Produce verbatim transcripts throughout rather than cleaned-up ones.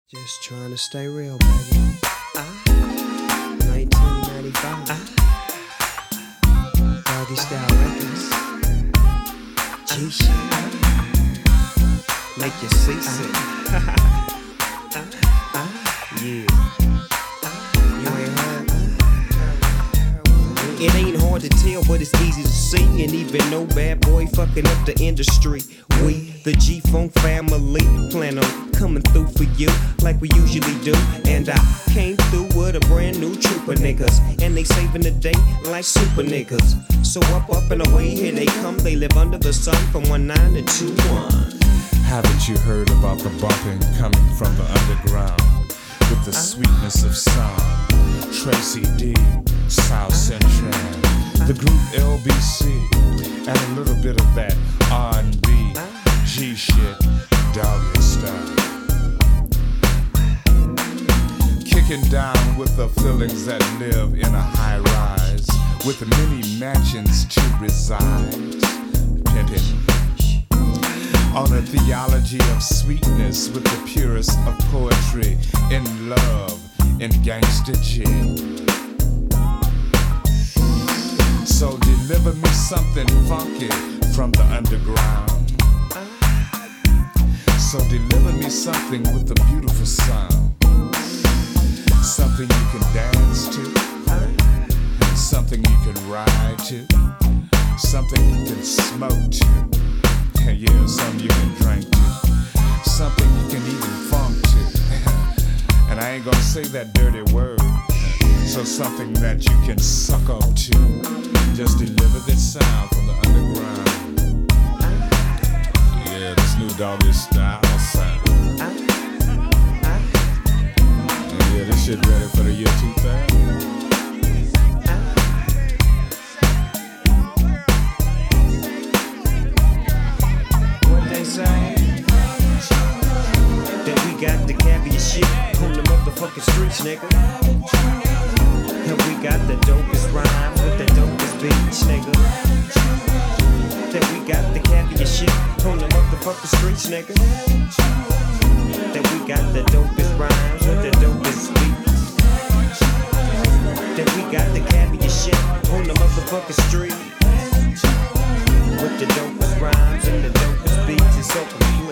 Just trying to stay real, baby. Ah, nineteen ninety-five. Ah, Doggy Style Records. G-Shit. Make you seasick. Yeah. You ain't heard? It ain't hard to tell, but it's easy to see. And even no bad boy fucking up the industry. We, the G-Funk family, plan on coming through for you like we usually do. And I came through with a brand new troop of niggas, and they saving the day like super niggas. So up, up and away, here they come. They live under the sun from one nine to two one. Haven't you heard about the bumping coming from the underground? With the sweetness of sound, Tracy D, South Central, the group L B C, and a little bit of that R and B, G-Shit, Doggy Style. Kicking down with the feelings that live in a high rise, with many mansions to reside, pimping. On a theology of sweetness with the purest of poetry, in love, in gangsta G. So deliver me something funky from the underground. So deliver me something with a beautiful sound. Something you can dance to, something you can ride to, something you can smoke to. Yeah, something you can drink to, something you can even funk to. And I ain't gonna say that dirty word. So something that you can suck up to. Just deliver this sound from the underground. Yeah, this new Doggy Style sound. And yeah, this shit ready for the year two thousand. That we got the caviar shit on the motherfucking streets, nigga. And we got the dopest rhyme with the dopest beats, nigga. That we got the caviar shit on the motherfucking streets, nigga. That we got the dopest rhymes with the dopest beats. That we got the caviar shit on the motherfucking streets. With the dopest rhymes and the dopest beats, it's so complete.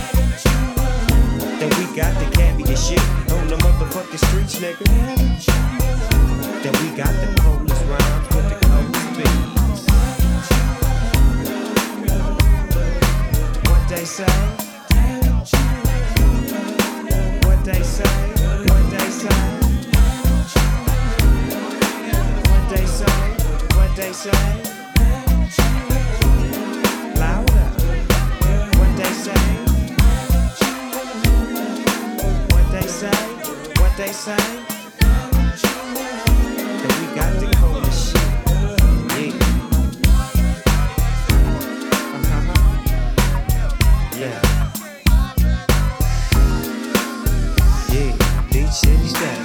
Then we got the caviar shit on the motherfucking streets, nigga. Then we got the coldest rhymes with the coldest beats. What they say? What they say? What they say? What they say? What they say? Louder. What they say? What they say? What they say? That we got the coldest shit. Yeah. Uh-huh. Yeah. Yeah. Beach City style.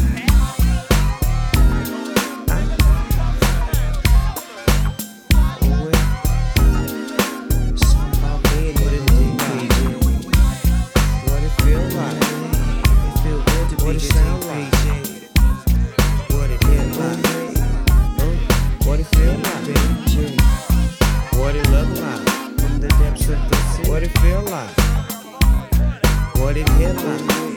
What it sound like? What it feel like? What it feel like? What it look like? From the depths of the sea. What it feel like? What it feel like?